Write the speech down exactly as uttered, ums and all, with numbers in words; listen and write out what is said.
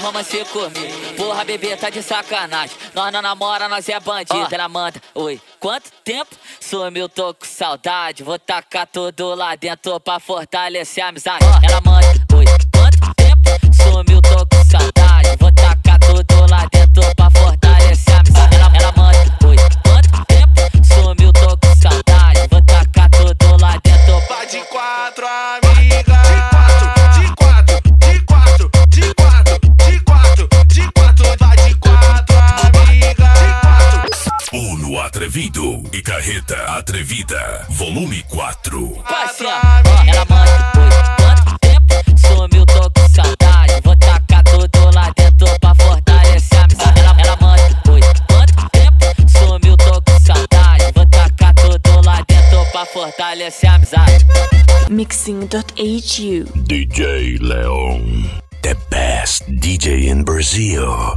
romance comigo. Porra, bebê, tá de sacanagem. Nós não namora, nós é bandido. Ela manda, oi, quanto tempo? Sumiu, tô com saudade. Vou tacar tudo lá dentro pra fortalecer a amizade. Ela manda, oi, quanto tempo? Sumiu, tô com saudade. Vou tacar tudo lá dentro pra fortalecer a amizade. Ela, ela manda, oi, quanto tempo? Sumiu, tô com saudade. Vou tacar tudo lá dentro. Vai de quatro, amiga. De quatro, de quatro, de quatro, de quatro, de quatro, vai de quatro, amiga. Uno Atrevido e Carreta Atrevida, volume quatro. Parceiro, ela manda, oi, quanto tempo? Sumiu, tô com saudade. Vou tacar tudo lá dentro pra fortalecer a amizade. Ela, ela manda, oi, quanto tempo? Sumiu, tô com saudade. Vou tacar tudo lá dentro pra fortalecer a amizade. Mixing dot H U D J Leon, the best D J in Brazil.